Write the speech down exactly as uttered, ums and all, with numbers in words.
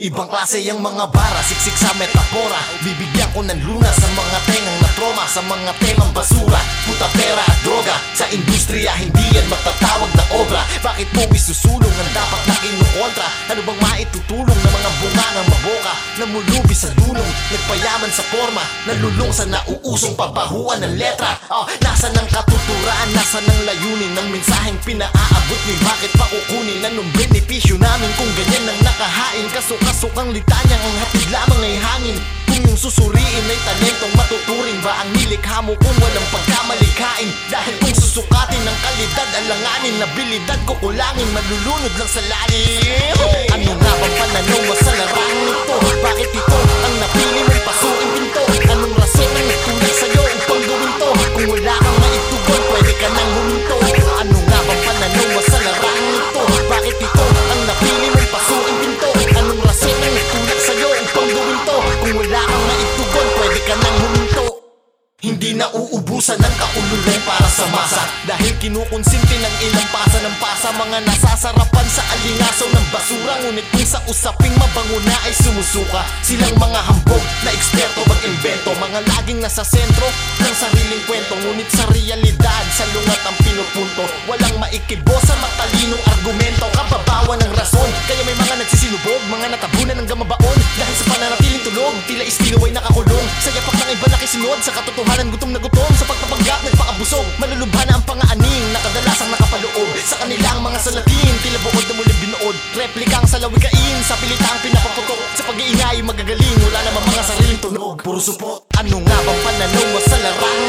Ibang klase yung mga bara, siksik sa metapora. Bibigyan ko ng luna sa mga tengang na trauma, sa mga temang basura, puta, pera at droga. Sa industriya hindi yan matatawag na obra. Bakit mo isusulong ang dapat na kinukontra? Ano bang maitutulong ng mga bungangang maboka? Namulubi sa dulong, nagpayaman sa forma, nalulong sa nauusong pabahuan ng letra. Oh, nasa ng katuturaan, nasa ng layunin ng mensaheng pinaaabot ni bakit pa kukunin? Anong benepisyo namin kung ganyan ang nakahain? Kasukasukang litanyang ang hatid lamang ay hangin. Kung yung susuriin ay talentong matuturing ba ang nilikha mo kung walang pagkamalikhain? Dahil kung susukatin ng kalidad, alanganin, abilidad ko kulangin, malulunod lang sa lalim. Ano nga bang pananaw mo sa larang nito? Bakit ito ang napili mong pasukin pinto? Anong rason ang nagtulak sa'yo upang gawin to? Kung wala kang maitugon, pwede ka nang huminto. Ano nga bang pananaw mo sa larang nito? Bakit ito ang napili mong pasukin pinto? Anong rason ang nagtulak sa'yo upang gawin to? Kung wala kang maitugon, pwede ka nang huminto. Hindi na uubusan ng kaululan para sa masa, dahil kinukonsinti ng ilang pasa ng pasa. Mga nasasarapan sa alingasaw ng basura, ngunit kung sa usaping mabango na ay sumusuka. Silang mga hambog na eksperto mag-imbento, mga laging nasa sentro ng sariling kwento, ngunit sa realidad sa lungat ang pinupunto. Walang maikibo sa matalinong argumento, kababawan ng rason. Kaya may mga nagsisinubog, mga natabunan ng gamabaon, dahil sa pananatiling tulog, tila estilo ay nakakulong. Sa yapak ng iba nakisunod, sa katotohanan gutom na gutom, sa pagpapanggap nagpakabusog. Malulubha na ang pangaaning na kadalasang nakapaloob sa kanilang mga salatin, tila buod na muling binuod. Replikang sa lawikain, sa pilitang pinapaputok, sa pag-iingay magagaling, wala namang mga sariling tunog, puro supot. Ano nga bang pananaw mo sa larang